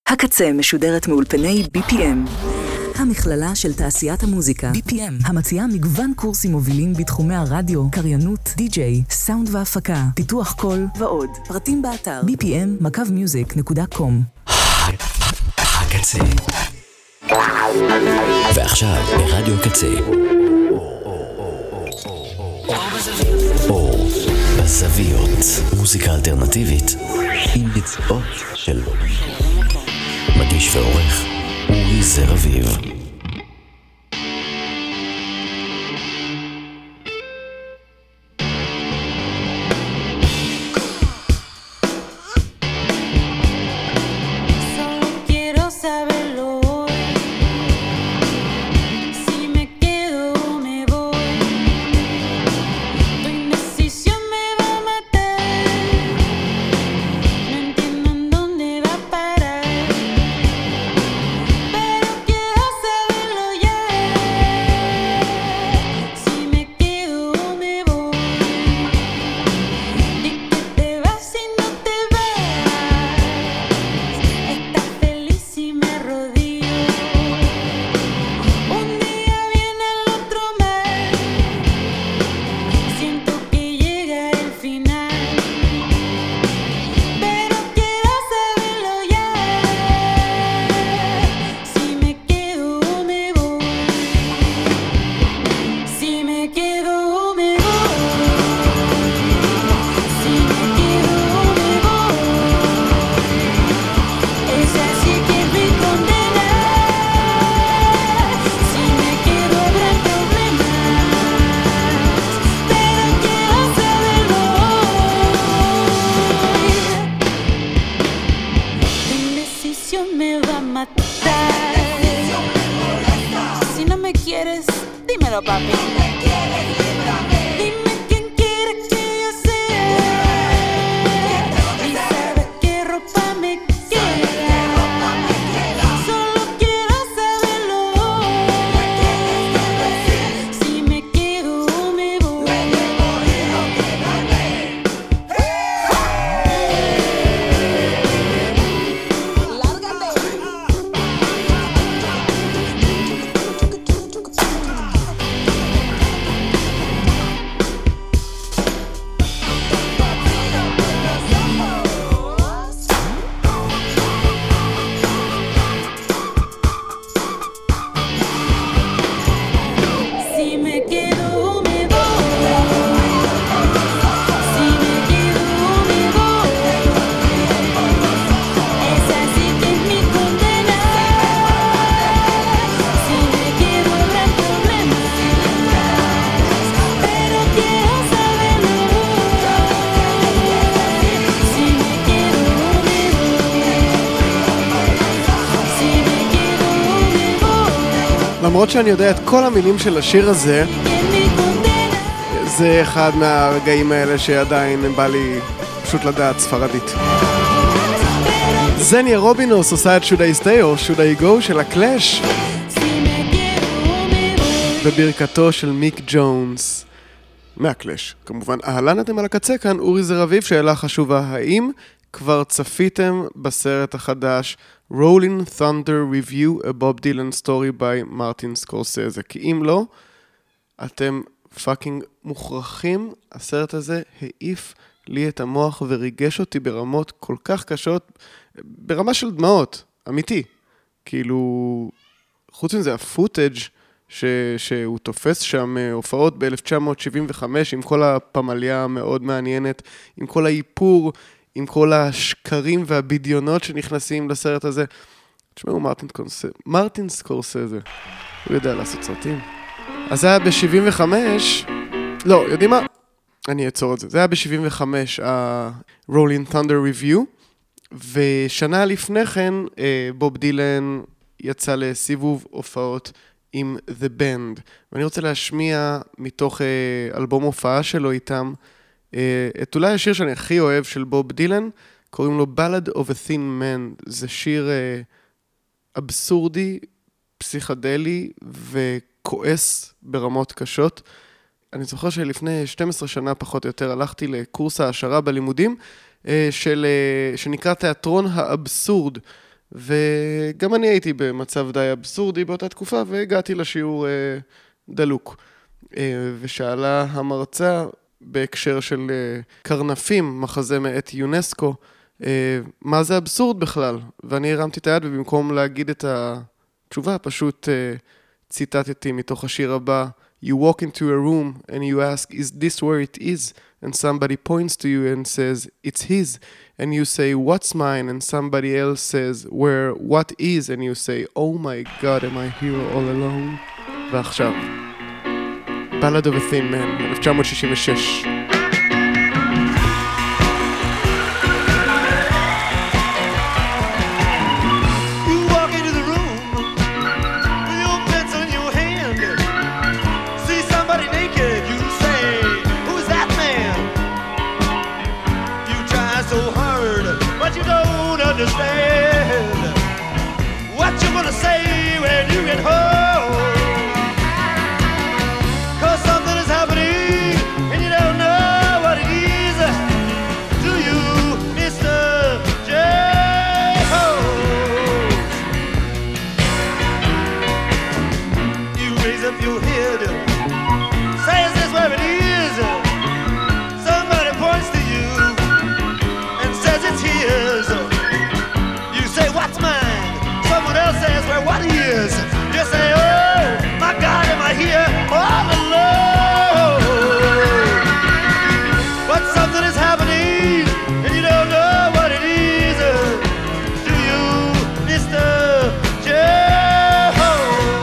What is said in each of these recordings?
הקצה משודרת מאולפני BPM. המכללה של תעשיית המוזיקה, BPM, המציעה מגוון קורסים מובילים בתחומי הרדיו, קריינות, די-ג'יי, סאונד והפקה, פיתוח קול ועוד. פרטים באתר bpm.music.com. הקצה. ועכשיו ברדיו הקצה. אור בזוויות. מוזיקה אלטרנטיבית עם ביצועות של מגיש ועורך אורי זרביב. למרות שאני יודע את כל המילים של השיר הזה, זה אחד מהרגעים האלה שעדיין בא לי פשוט לדעת ספרדית. זניה רובינוס עושה את Should I Stay או Should I Go של הקלאש בברכתו של מיק ג'ונס מהקלאש. כמובן, אהלן, אתם על הקצה, כאן אורי זרביב. שאלה חשובה, האם כבר צפיתם בסרט החדש Rolling Thunder Review, a Bob Dylan story by Martin Scorsese? כי אם לא, אתם פאקינג מוכרחים. הסרט הזה העיף לי את המוח וריגש אותי ברמות כל כך קשות, ברמה של דמעות, אמיתי. כאילו, חוץ מזה, הפוטאג' שהוא תופס שם הופעות ב-1975 עם כל הפמליה המאוד מעניינת, עם כל האיפור, עם כל השקרים והבדיונות שנכנסים לסרט הזה. תשמעו, מרטין סקורסזה, הוא יודע לעשות סרטים. אז זה היה ב-75, לא, יודעים מה? אני אעצור את זה. זה היה ב-75, ה-Rolling Thunder Review, ושנה לפני כן, בוב דילן יצא לסיבוב הופעות עם The Band, ואני רוצה להשמיע מתוך אלבום הופעה שלו איתם, את אולי השיר שאני הכי אוהב של בוב דילן, קוראים לו Ballad of a Thin Man. זה שיר אבסורדי, פסיכדלי וכועס ברמות קשות. אני זוכר שלפני 12 שנה פחות או יותר הלכתי לקורס העשרה בלימודים שנקרא תיאטרון האבסורד, וגם אני הייתי במצב די אבסורדי באותה תקופה, והגעתי לשיעור דלוק. ושאלה המרצה בהקשר של קרנפים, מחזה מאת יונסקו, מה זה אבסורד בכלל? ואני הרמתי את היד, ובמקום להגיד את התשובה, פשוט ציטטתי מתוך השיר הבא, You walk into a room and you ask, is this where it is? And somebody points to you and says, it's his. And you say, what's mine? And somebody else says, where, what is? And you say, oh my God, am I here all alone? ועכשיו, Ballad of a Thin Man, 1966. Understand what you're gonna say when you get home, 'cause something is happening and you don't know what it is. Do you, Mr. J. You raise up your head, say is this where it is? Somebody points to you and says it's his. Say what's mine? Someone else says well what is? You say oh my God, am I here all alone? But something is happening and you don't know what it is. Do you, Mr. Joe?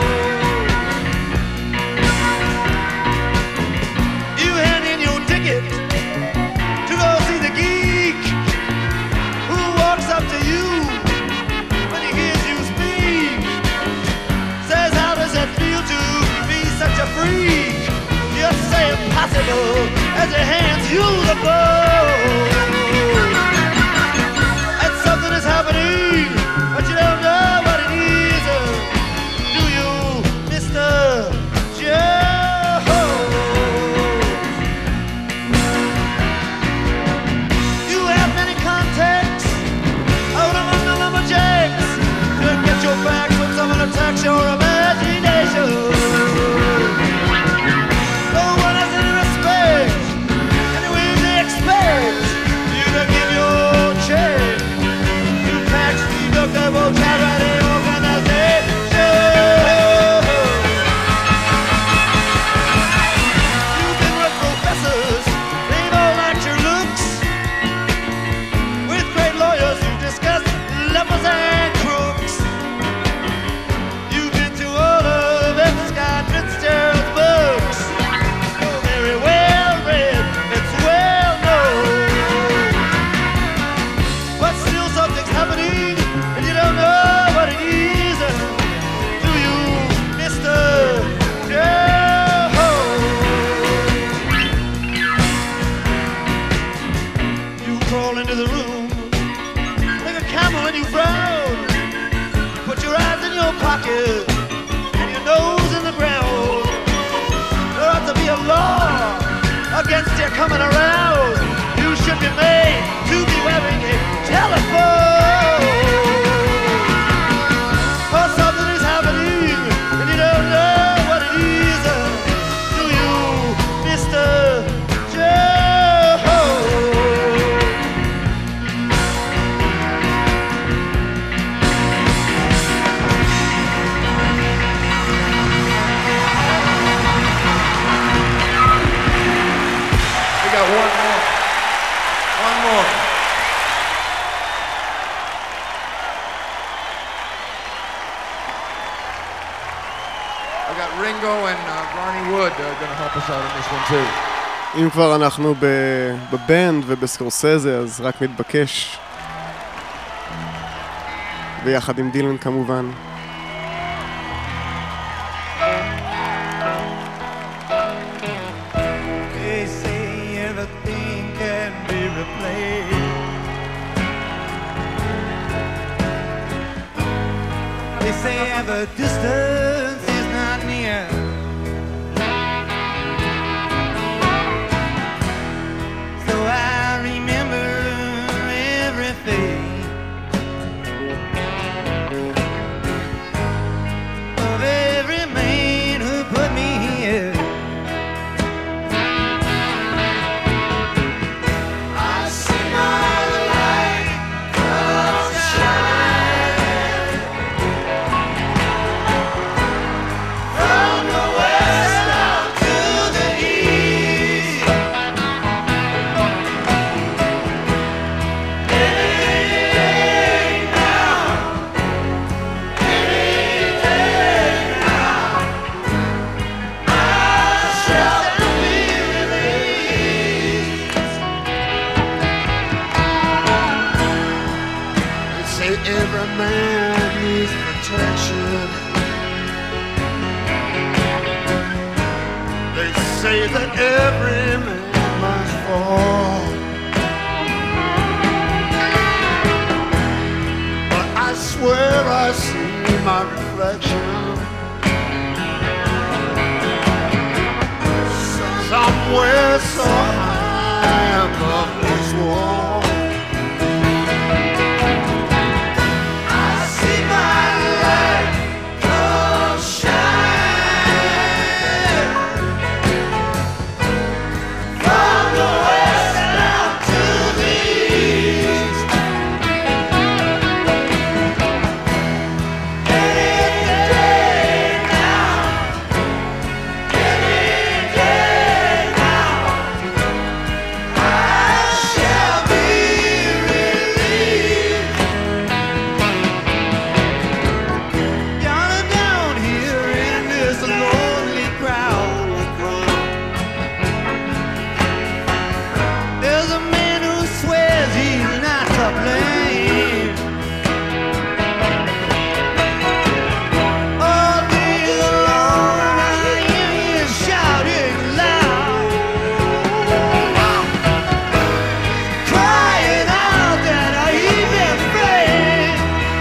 You hand in your ticket to go see the geek who walks up to you. Such a freak, you say impossible as he hands you the phone. And something is happening, but you don't know what it is. Do you, Mr. Joe? You have many contacts out among the lumberjacks to get your back when someone attacks your imagination. Against you coming around, you should be made to be wearing a telephone. Cause something is happening and you don't know what it is. Do you, Mr. Joe? Got one more. I got Ringo and Ronnie Wood going to help us out on this one too. אם כבר אנחנו בבנד ובסקורסזה, אז רק מתבקש. ויחד עם דילן כמובן. The distance is not near. So I remember everything. man needs protection. They say that every man must fall, but I swear I see my reflection somewhere so high above this wall. I see my light come shine from the west down to the east. Any day now, any day now, I shall be relieved. Down and down here in this lonely crowd, there's a man who swears he's not to blame. All day long I hear him shouting loud, crying out that he's afraid.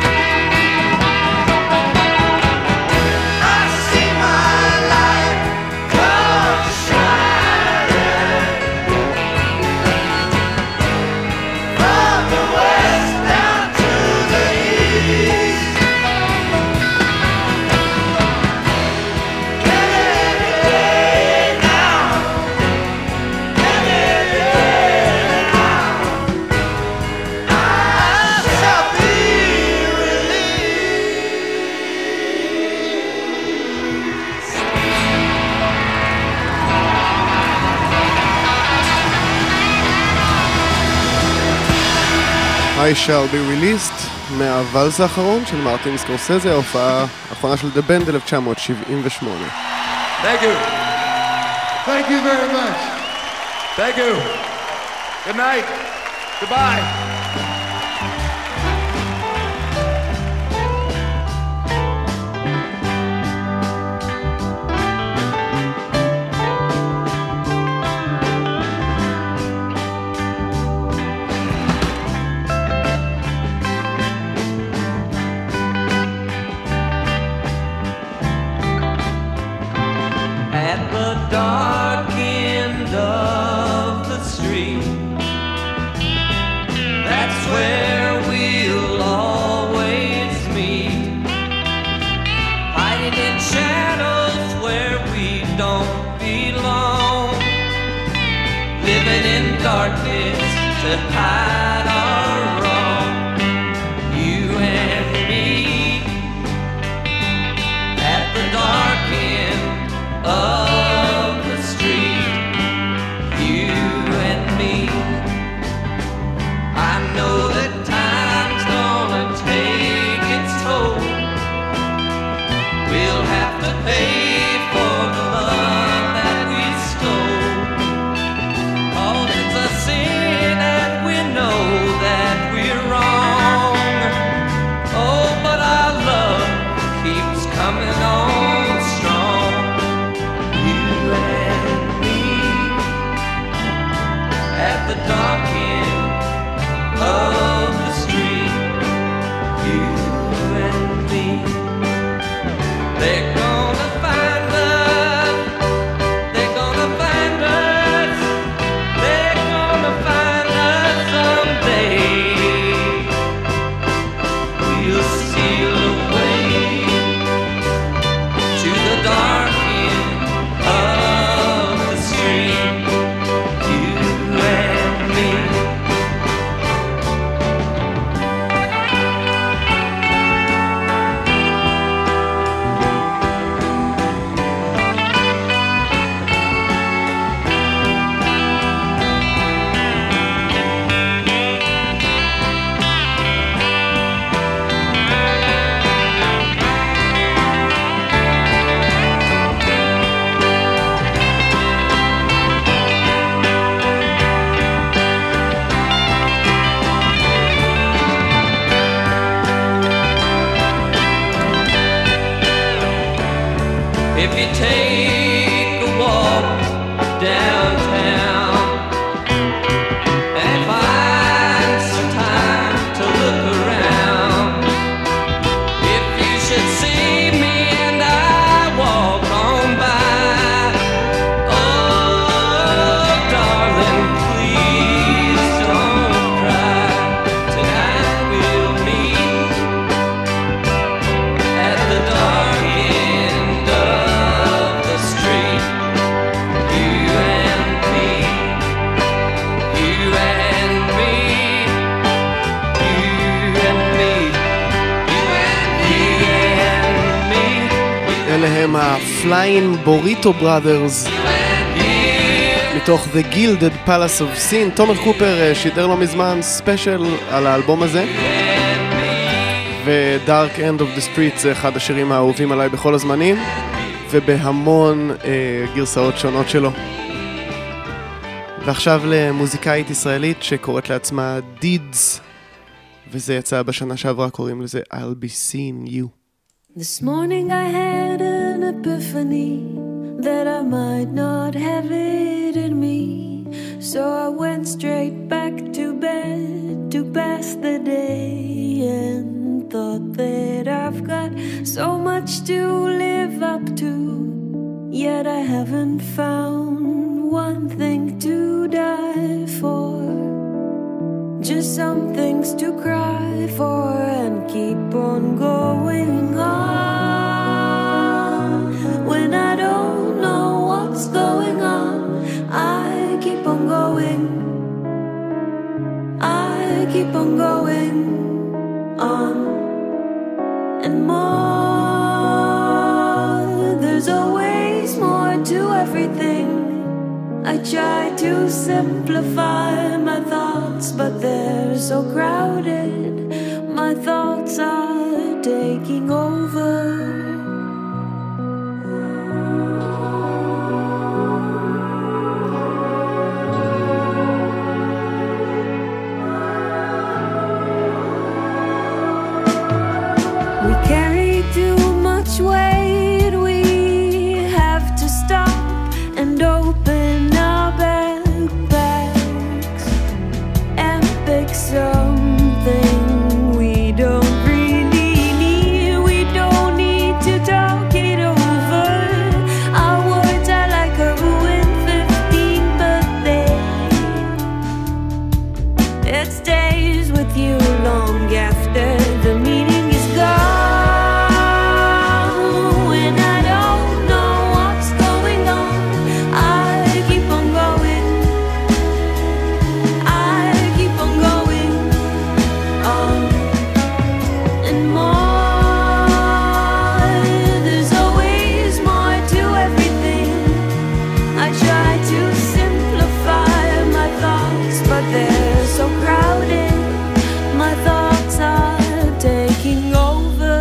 I see my light come shining from the west down to the east. Any day now, any day now, I shall be released. I shall be released, מהוואלס האחרון של מרטין סקורסזה, ההופעה האחרונה של The Band 1978. Thank you. Thank you very much. Thank you. Good night. Goodbye. At the dark end of the street, that's where we'll always meet, hiding in shadows where we don't belong, living in darkness to hide our wrong. You and me at the dark end of the street, you and me. I know that time's gonna take its toll. We'll have to pay for the love that we stole. 'Cause it's a sin and we know that we're wrong. Oh, but our love keeps coming on strong. You and me at the dark end of the street. You and me. They're gonna find us. They're gonna find us. They're gonna find us someday. We'll steal away if you take a walk downtown and find some time to look around. If you should see me and I walk on by, oh darling, please don't cry. Tonight we'll meet at the dark end of the street. You and me, you and me, you and me, you and me, אלה הם ה-Flying Burrito Brothers מתוך The Gilded Palace of Sin. תומר קופר שידר לא מזמן ספיישל על האלבום הזה, ו-Dark End of the Street זה אחד השירים האהובים עליי בכל הזמנים, ובהמון גרסאות שונות שלו. ועכשיו למוזיקאית ישראלית שקוראת לעצמה Deeds, וזה יצא בשנה שעברה, קוראים לזה I'll be seeing you. This morning I had an epiphany that I might not have it in me. So I went straight back to bed to pass the day and thought that I've got so much to live up to, yet I haven't found one thing to die for. Just some things to cry for and keep on going on. When I don't know what's going on, I keep on going. I keep on going on and more. There's always more to everything. I try to simplify my thoughts, but they're so crowded. My thoughts are taking over. We carry too much weight. We have to stop and open our backpacks and pick something we don't really need. We don't need to talk it over. Our words are like a ruined 15th birthday. It stays with you long after the meaning is gone. When I don't know what's going on, I keep on going. I keep on going on and more. There's always more to everything. I try to simplify my thoughts, but they're so crowded. My thoughts are taking over.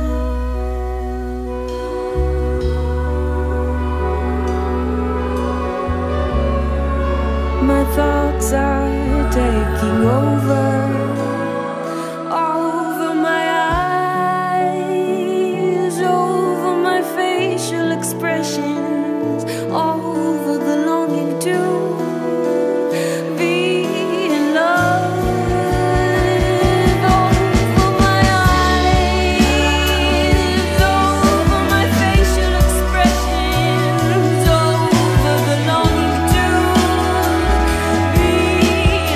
My thoughts are taking over. Over my eyes, over my facial expressions, over the longing to be in love. Over my eyes, over my facial expressions, over the longing to be in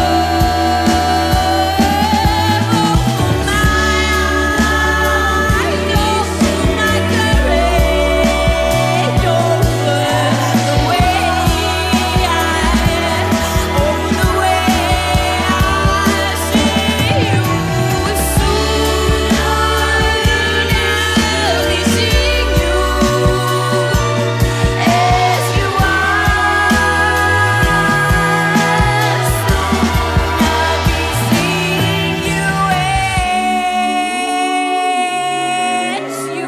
love. Over my eyes, over my courage, over the way I over the way I see you. Soon I'll be seeing you as you are. Soon I'll be seeing you as you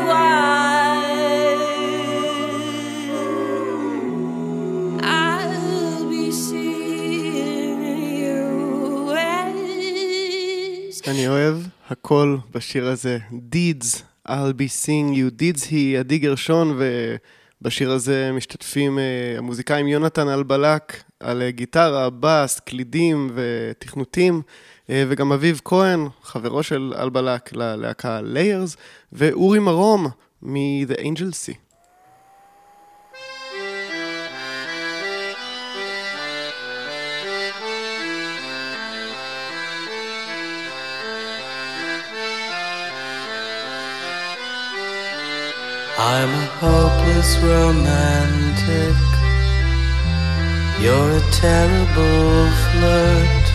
are. I'll be seeing you as אני אוהב הכל בשיר הזה. Deeds, I'll be seeing you Dids he, עדי גרשון, ובשיר הזה משתתפים המוזיקאים יונתן אלבלק על גיטרה, בס, קלידים ותכנותים, וגם אביב כהן, חברו של אלבלק ללהקה Layers, ואורי מרום מ-The Angel Sea. I'm a hopeless romantic. You're a terrible flirt.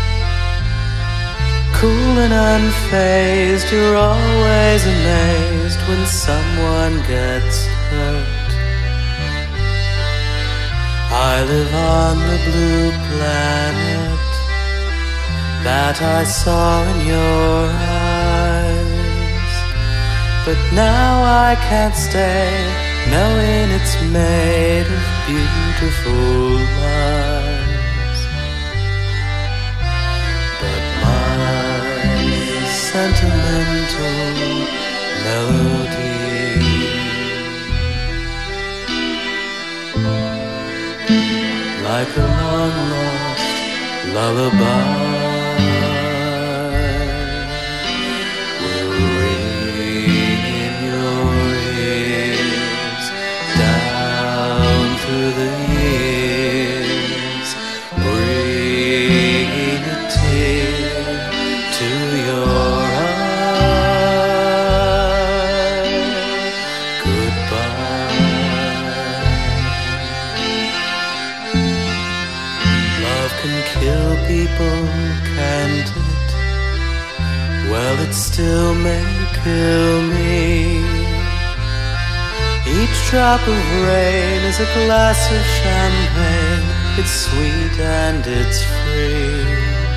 Cool and unfazed, you're always amazed when someone gets hurt. I live on the blue planet that I saw in your eyes. But now I can't stay, knowing it's made of beautiful lies. But my sentimental melody, like a long-lost lullaby, through the years, bringing a tear to your eye. Goodbye. Love can kill people, can't it? Well, it still may kill me. Each drop of rain is a glass of champagne. It's sweet and it's free.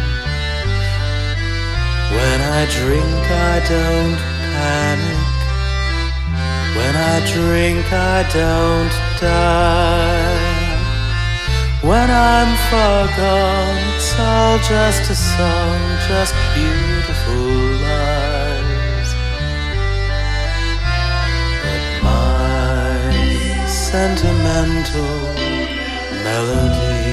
When I drink, I don't panic. When I drink, I don't die. When I'm far gone, it's all just a song, just beautiful lies. But my sentimental melody,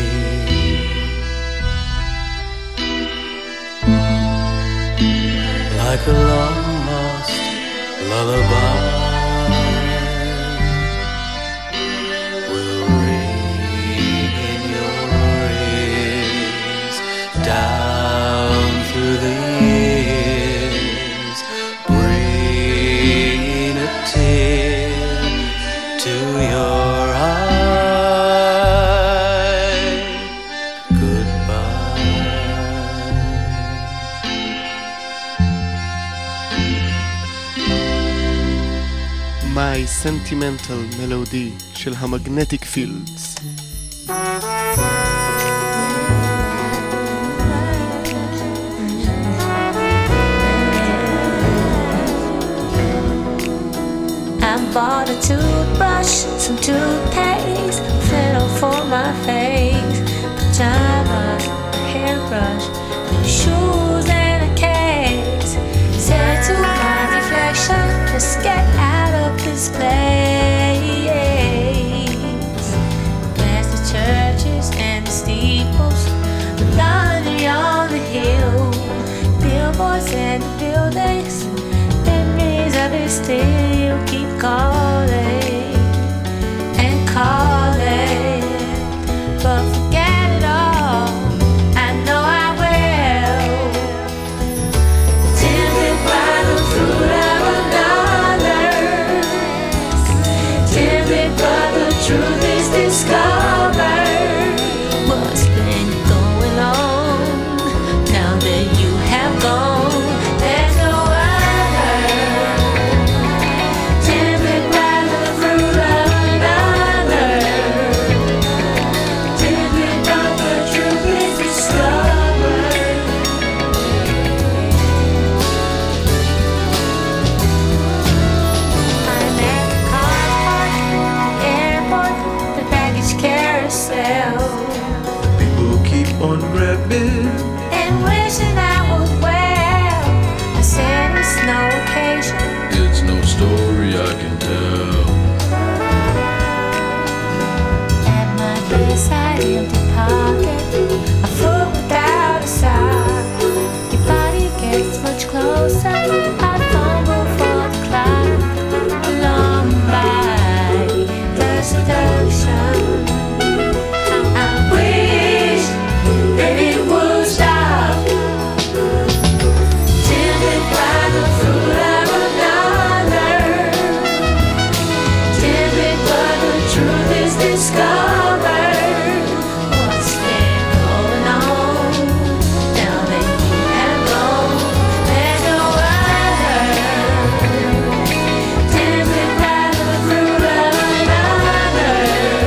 like a long-lost lullaby, will ring in your ears down through the years, bringing a tear to your eye. Goodbye. My Sentimental Melody של המגנטיק פילדס. Bought a toothbrush, some toothpaste, fiddle for my face, pajamas, a hairbrush, shoes and a case. Said to my reflection, just get out of this place. Past the churches and the steeples, the laundry on the hill, billboards and the buildings, memories of it still keep calling and calling, but forget it all, I know I will. Tempted by the fruit of another, tempted but the truth is discovered. What's been going on now that you have gone? There's no other. Tempted by discover what's been going on. Now that you have gone, there's no other. Tempted by the fruit of another.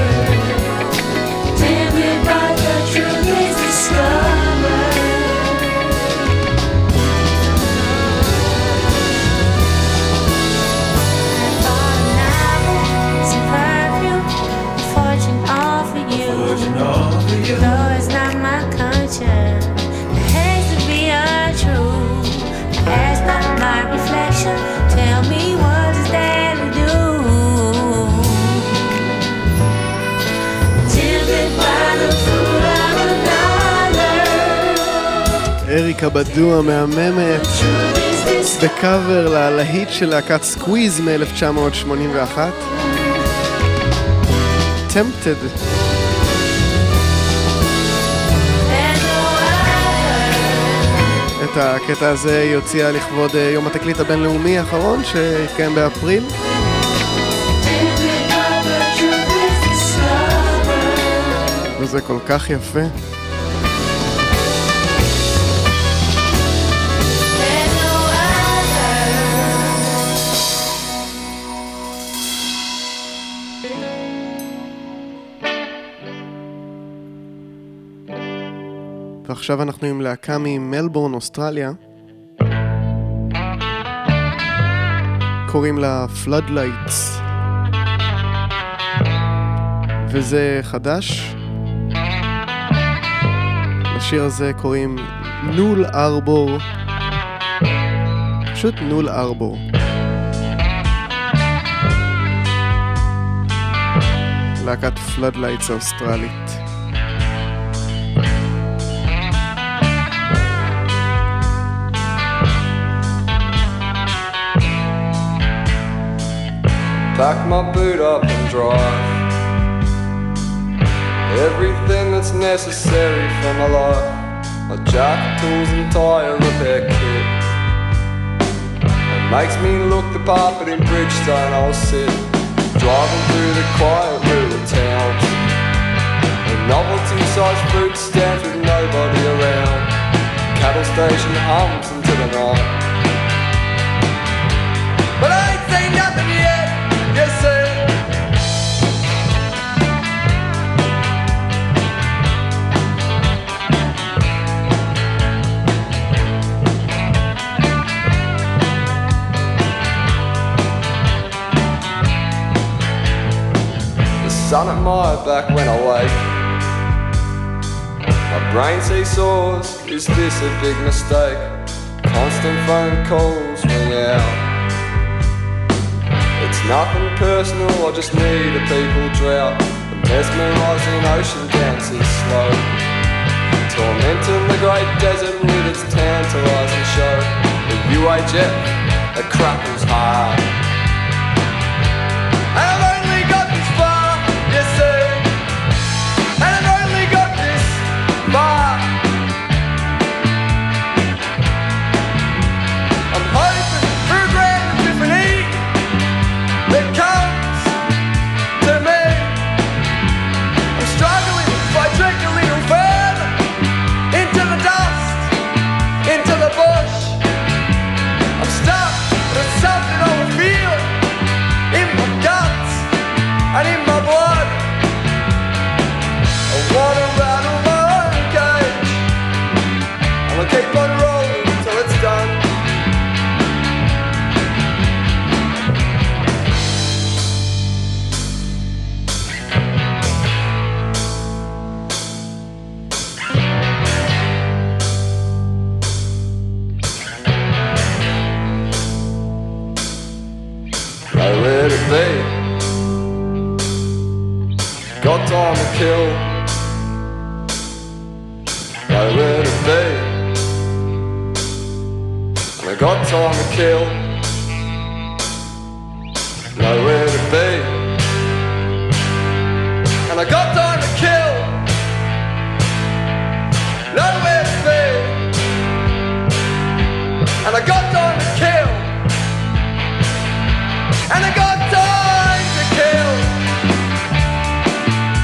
Tempted but the truth is discovered. Some perfume, fortune all for you. Though it's not my culture, it has to be untrue. Ask not my reflection, tell me what is there to do. Tempted by the fruit of another. אריקה בדו המהממת Truth is discovered. בקאבר ללהיט של להקת סקוויז מ-1981 Tempted. There's no other. את הקטע הזה היא הוציאה לכבוד יום התקליט הבינלאומי האחרון שהתקיים באפריל. Tempted but the truth is discovered. וזה כל כך יפה. There's no other. ועכשיו אנחנו עם להקה ממלבורן, אוסטרליה. קוראים לה Floodlights. וזה חדש. לשיר הזה קוראים נול ארבור. פשוט נול ארבור. להקת Floodlights האוסטרלית. Pack my boot up and drive. Everything that's necessary for my life. My jack, tools and tyre repair kit. It makes me look the part, but in Bridgestone I'll sit. Driving through the quiet rural towns. A novelty-sized food stands with nobody around. Cattle station hums into the night. But I ain't seen nothing yet. Yes, sir. The sun at my back when I wake. My brain seesaws, is this a big mistake? Constant phone calls ring out. It's nothing personal, I just need a people drought. The mesmerising ocean dances slow, tormenting the great desert with its tantalising show. The UHF, it crackles hard. And I've only got this far, yes sir. And I've only got this far. I'm hoping for a grand epiphany that comes to me. I'm struggling if I drink a little further into the dust, into the bush. I'm stuck with something I will feel in my guts and in my blood. I wanna rattle my own cage. I'ma keep on rolling till it's done. Nowhere to be. Got time to kill. Nowhere to be. And I got time to kill. Nowhere to be. And I got time to kill. Nowhere to be. And I got time to kill. And I got time to kill.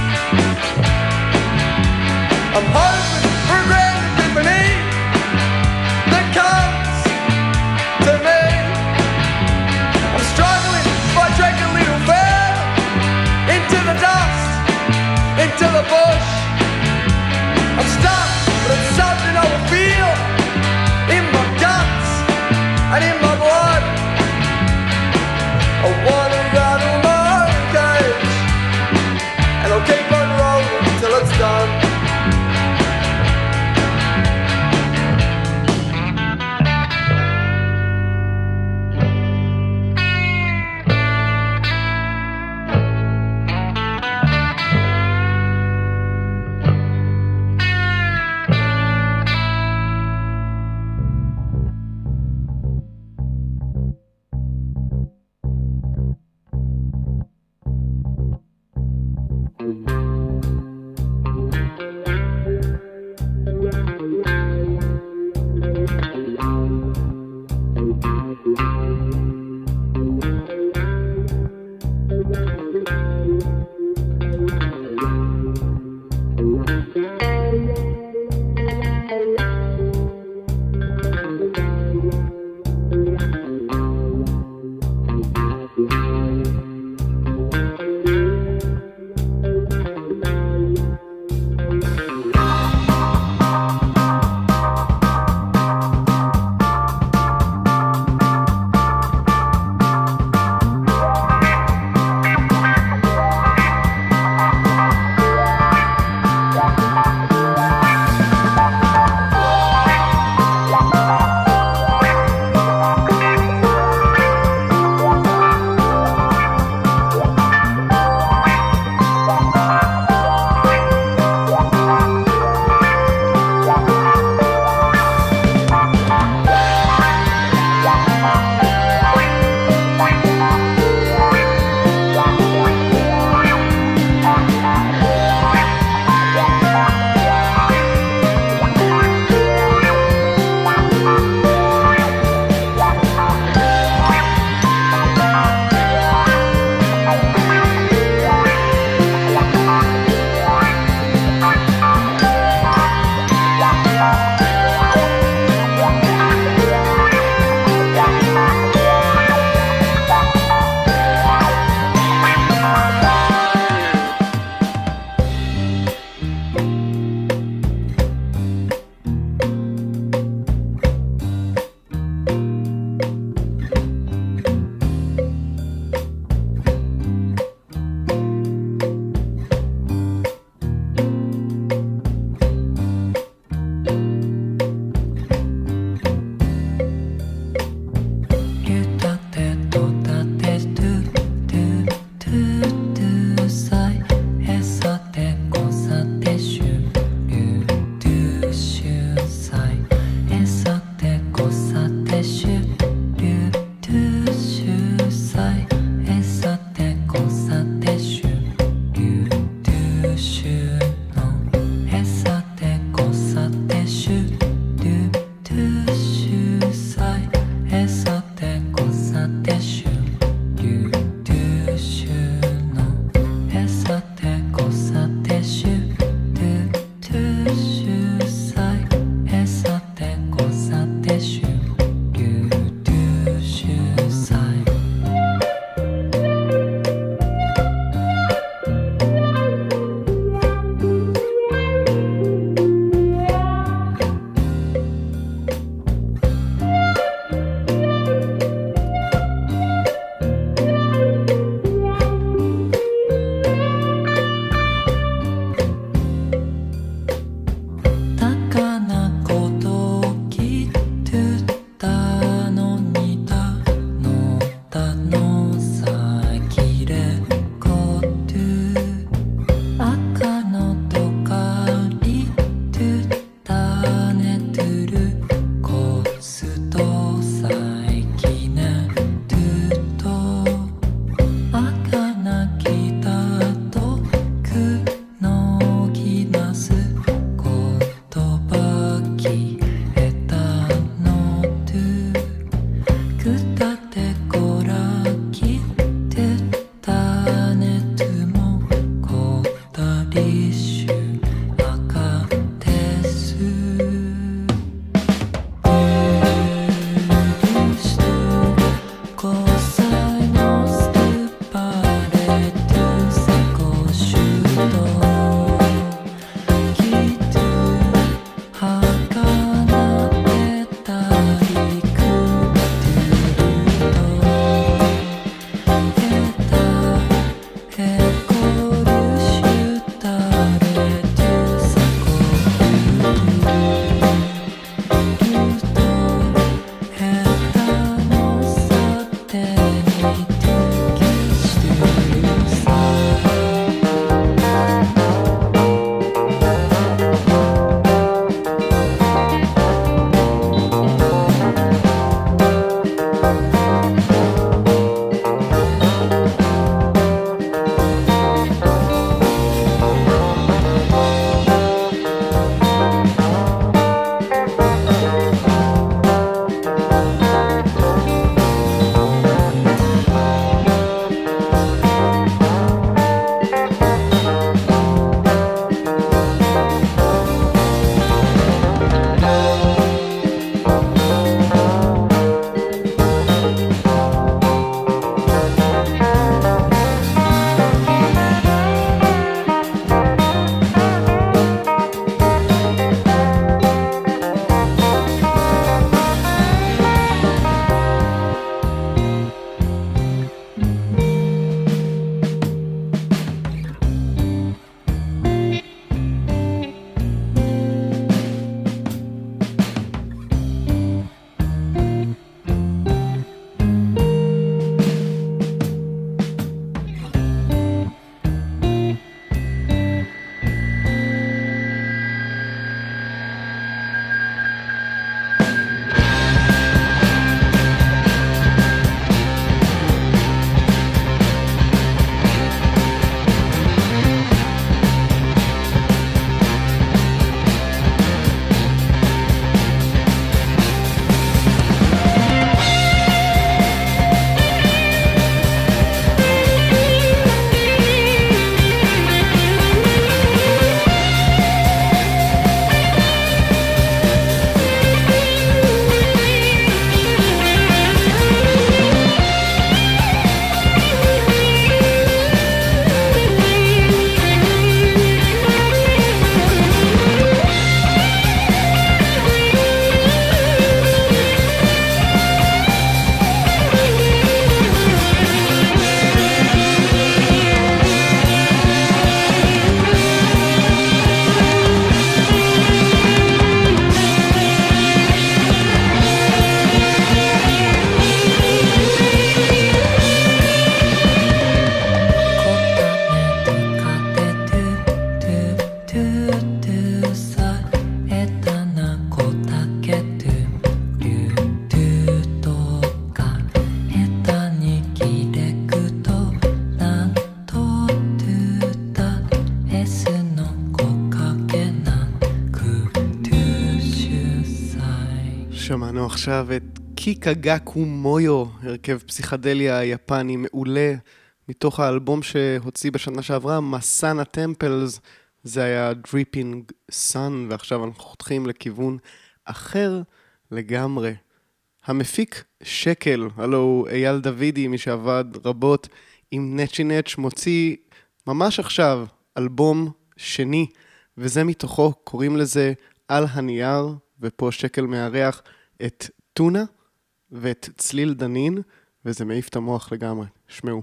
עכשיו את קיקגאקו מויו, הרכב פסיכדליה יפני מעולה, מתוך האלבום שהוציא בשנה שעברה, מסאנה טמפלס, זה היה Dripping Sun, ועכשיו אנחנו חותכים לכיוון אחר לגמרי. המפיק שקל, הלו אייל דוידי, מי שעבד רבות עם נצ'י נצ' מוציא ממש עכשיו אלבום שני, וזה מתוכו, קוראים לזה על הנייר, ופה שקל מארח את טונה ואת צליל דנין, וזה מעיף את המוח לגמרי. שמעו.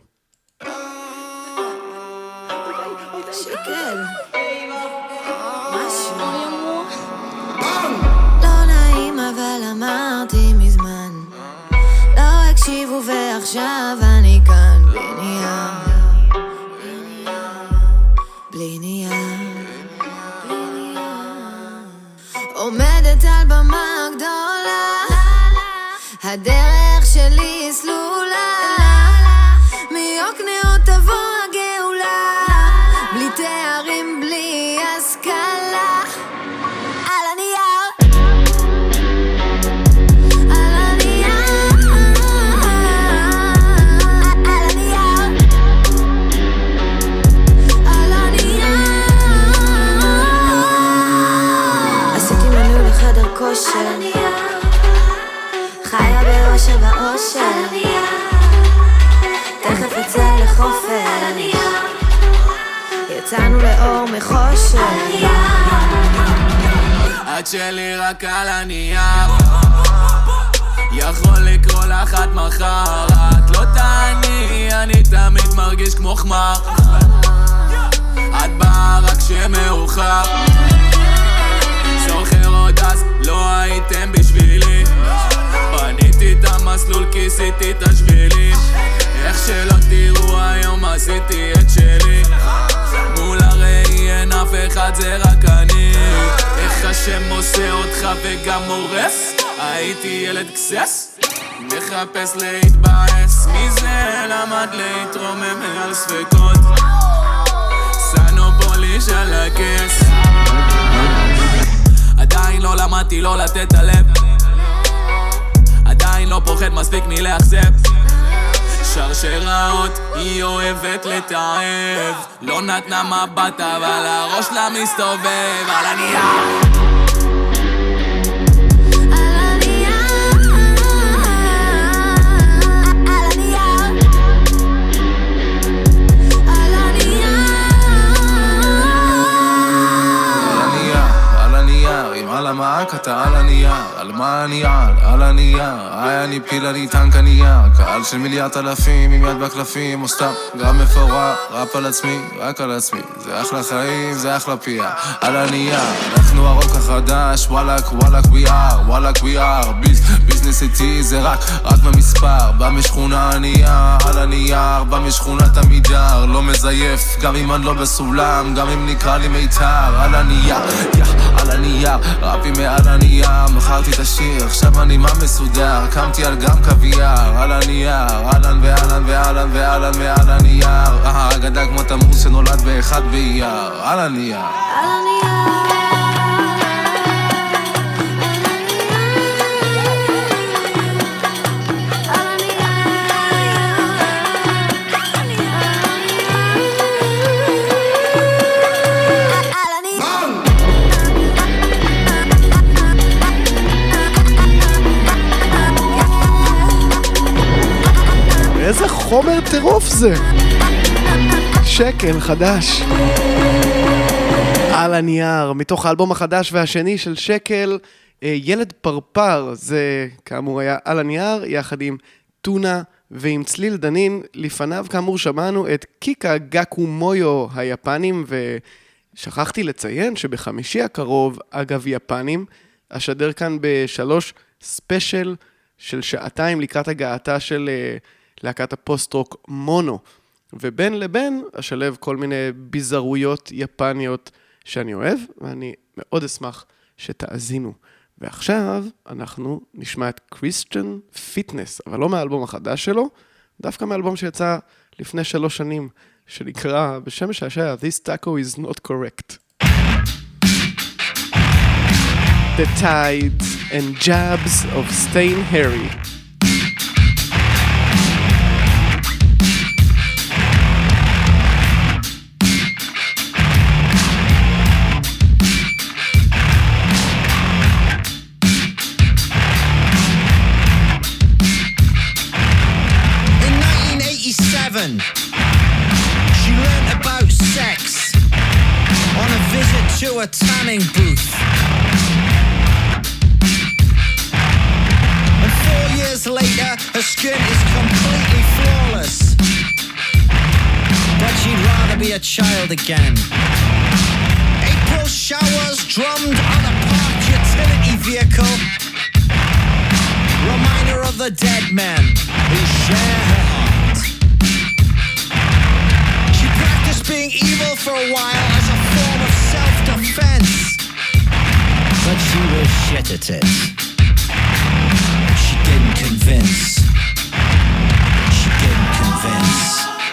שקל משהו לא נעים אבל אמרתי מזמן לא הקשיבו ועכשיו אני כאן בלי נייר עומדת על במה גדולה הדרך שלי סלולה מיוקנעם תבוא הגאולה בלי תארים בלי השכלה על הנייר על הנייר על הנייר על הנייר עשיתי מנוי לחדר כושר חיה באושר באושר תכף יצא לחופש יצאנו לאור מחושר את שלי רק על הנייר יכול לקרוא לך עד מחר את לא תעני אני תמיד מרגיש כמו חמר את באה רק שמאוחר זוכר עוד אז לא הייתם בשבילי בניתי את המסלול כיסיתי את השבילים איך שלא תראו היום עשיתי את שלי מול הראי אין אף אחד זה רק אני איך השם עושה אותך וגם הורס הייתי ילד קסס מחפש להתבאס מזה למד להתרומם על ספקות סנופוליש על הכס עדיין לא למדתי לא לתת הלב עדיין לא פוחד מספיק מלאכזב שרשראות היא אוהבת לתאהב לא נתנה מבט אבל הראש לה מסתובב על הנייר על המעק אתה על הנייר, על מה אני על הנייר אני פיל אני טנק הנייר קהל של מיליארד אלפים עם יד בקלפים או סתם גם מפורר, ראפ על עצמי, רק על עצמי זה אחלה חיים, זה אחלה פיה על הנייר, אנחנו הרוק החדש וואלק, וואלק we are, וואלק we are ביזנס איתי זה רק במספר בא משכונה הנייר, על הנייר בא משכונת המידר, לא מזייף גם אם אני לא בסולם, גם אם נקרא לי מיתר על הנייר, על הנייר ראפי מעל הנייר, מכרתי את השיר, עכשיו אני מה מסודר קמתי על גם קוויאר, על הנייר אהלן ואהלן ואהלן ואהלן ועל הנייר אגדה כמו תמוז שנולד באחד באייר על הנייר על הנייר איזה חומר טירוף זה. שקל חדש על הנייר מתוך האלבום החדש והשני של שקל ילד פרפר, זה כאמור היה על הנייר יחד עם טונה ועם צליל דנין. לפניו כאמור שמענו את קיקגאקו מויו היפנים, ושכחתי לציין שבחמישי הקרוב אגב יפנים אשדר כאן בשלוש ספיישל של שעתיים לקראת הגעתה של להקת הפוסט-רוק מונו, ובין לבין אשלב כל מיני ביזרויות יפניות שאני אוהב, ואני מאוד אשמח שתאזינו. ועכשיו אנחנו נשמע את קריסטיאן פיטנס, אבל לא מהאלבום החדש שלו, דווקא מהאלבום שיצא לפני 3 שנים, שנקרא בשם משעשע This Taco is not correct. The Tides and Jabs of Stain Harry. She learned about sex on a visit to a tanning booth. And 4 years later, her skin is completely flawless. But she'd rather be a child again. April showers drummed on a parked utility vehicle. Reminder of the dead men who share her heart. Being evil for a while as a form of self-defense, but she was shit at it. She didn't convince. She didn't convince.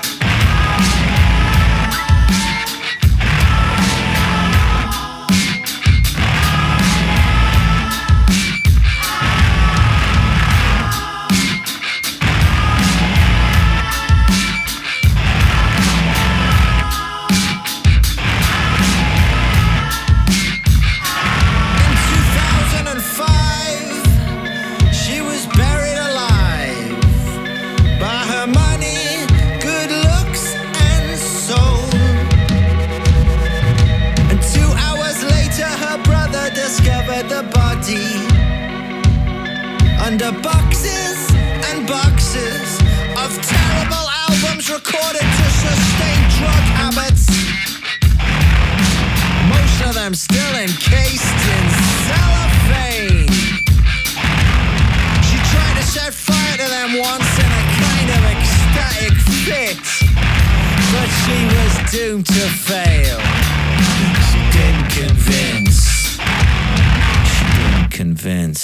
Under boxes and boxes of terrible albums recorded to sustain drug habits. Most of them still encased in cellophane. She tried to set fire to them once in a kind of ecstatic fit, but she was doomed to fail. She didn't convince. She didn't convince.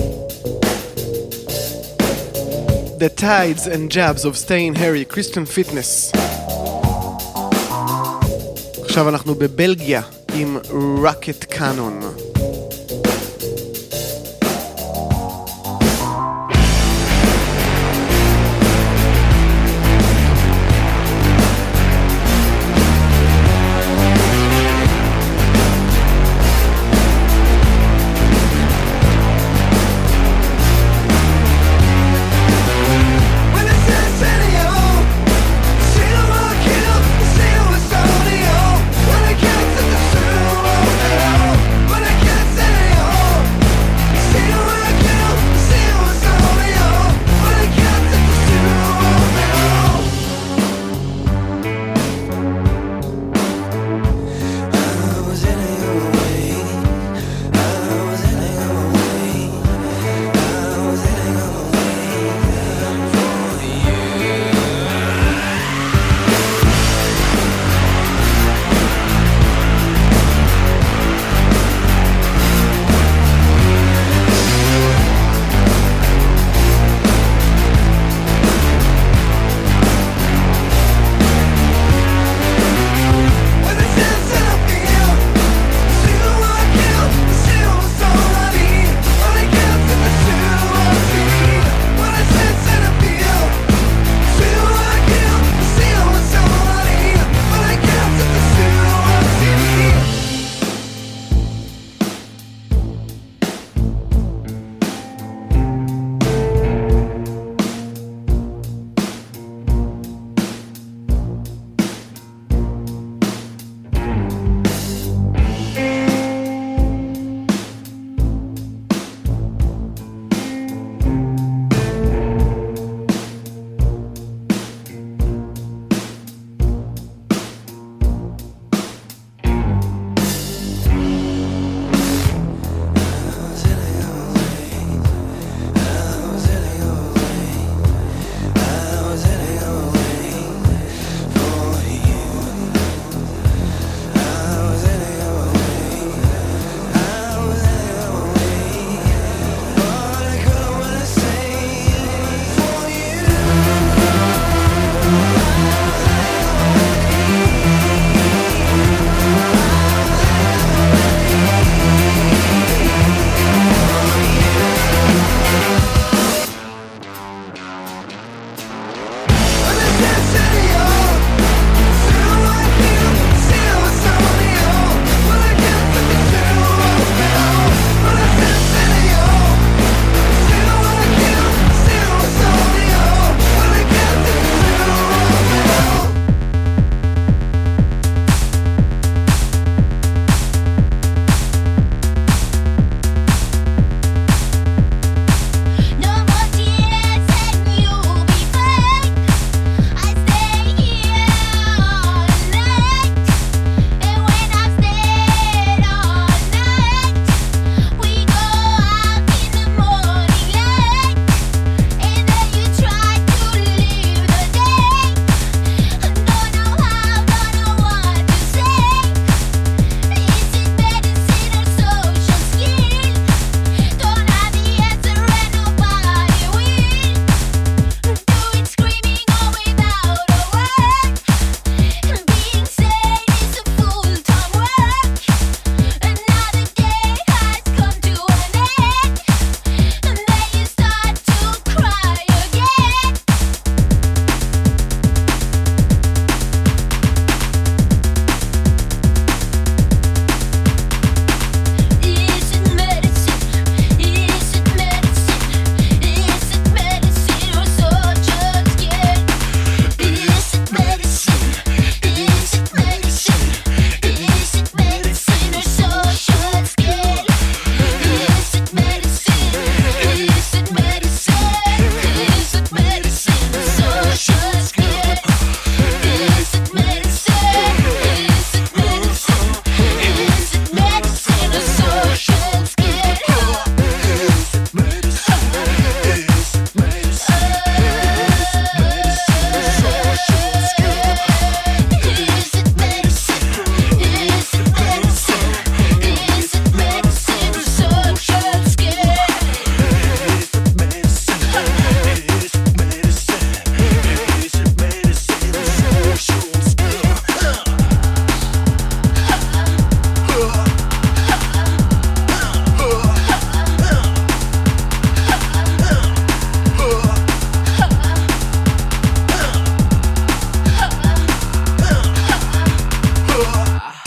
The Tides and Jabs of Stain Harry, Christian Fitness. עכשיו אנחנו בבלגיה עם Rocket Cannon. When I get to the zoo, oh, when I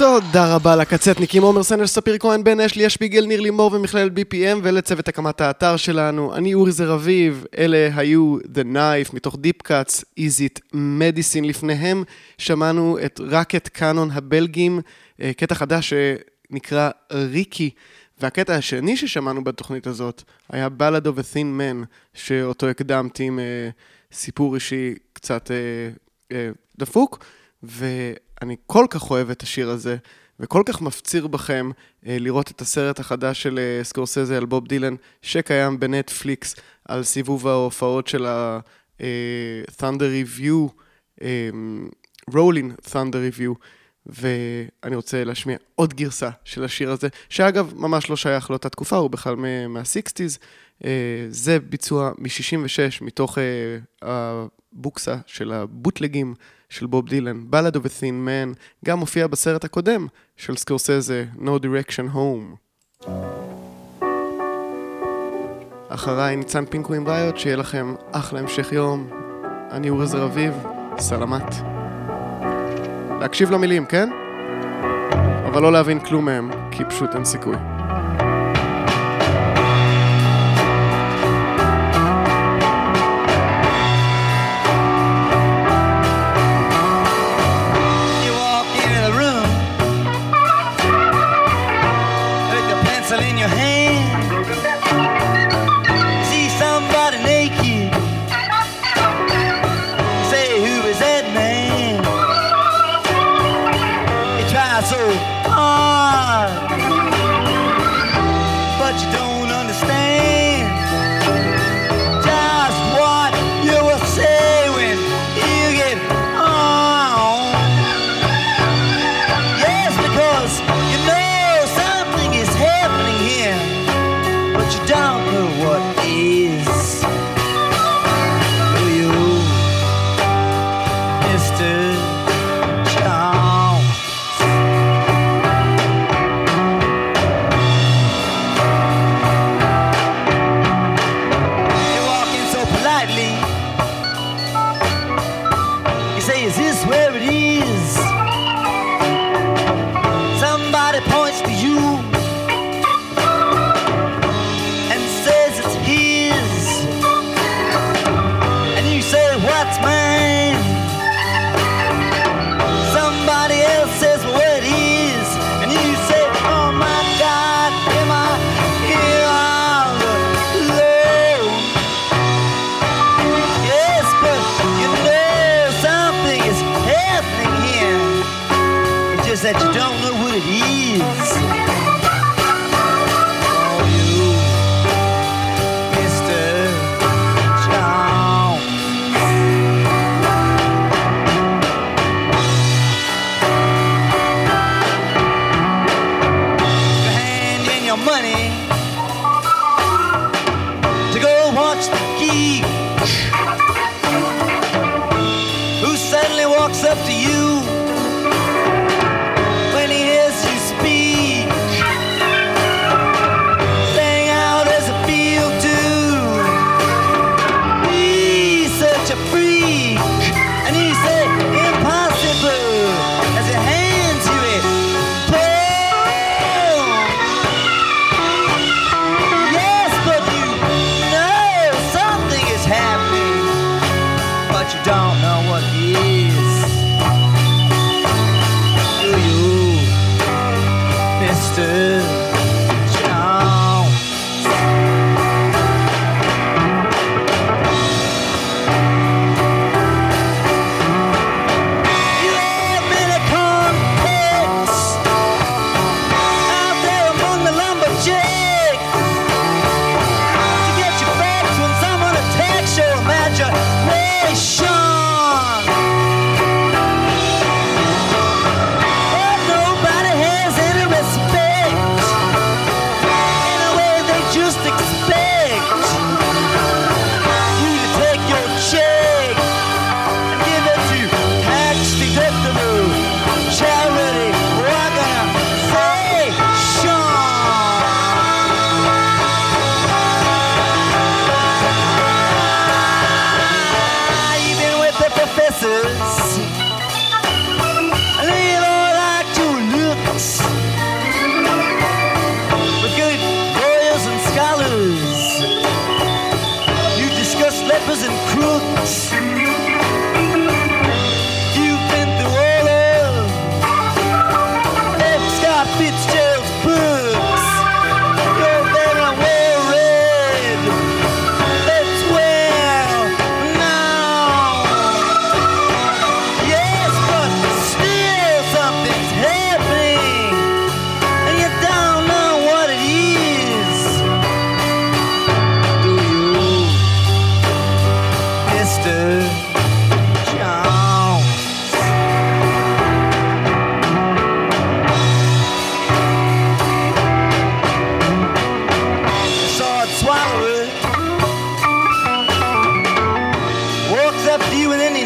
תודה רבה לקצטניקים עומר סנל, ספיר כהן, בן אשלי, שפיגל, ניר לימור ומכללת BPM, ולצוות הקמת האתר שלנו. אני אורי זר אביב, אלה היו The Knife מתוך Deep Cuts, Is It Medicine. לפניהם שמענו את רקט קאנון הבלגים, קטע חדש שנקרא ריקי, והקטע השני ששמענו בתוכנית הזאת היה Ballad of a Thin Man, שאותו הקדמתי עם סיפור אישי קצת דפוק, ואני כל כך אוהב את השיר הזה, וכל כך מפציר בכם לראות את הסרט החדש של סקורסזה על בוב דילן, שקיים בנטפליקס על סיבוב ההופעות של ה-Thunder Review, Rolling Thunder Review, ואני רוצה להשמיע עוד גרסה של השיר הזה, שאגב ממש לא שייך לאותה תקופה, הוא בכלל מה-60s, זה ביצוע מ-66 מתוך הבוקסה של הבוטלגים של בוב דילן, Ballad of a Thin Man, גם מופיע בסרט הקודם של סקורסזה, No Direction Home. אחריי ניצן פינקו עם ריוט, שיהיה לכם אחלה המשך יום. אני אורי זר אביב, סלמת. להקשיב למילים, כן? אבל לא להבין כלום מהם, כי פשוט אין סיכוי. That you don't know what it is. Oh, you, Mr. Jones. You hand in your money to go watch the geek, who suddenly walks up to you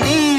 need.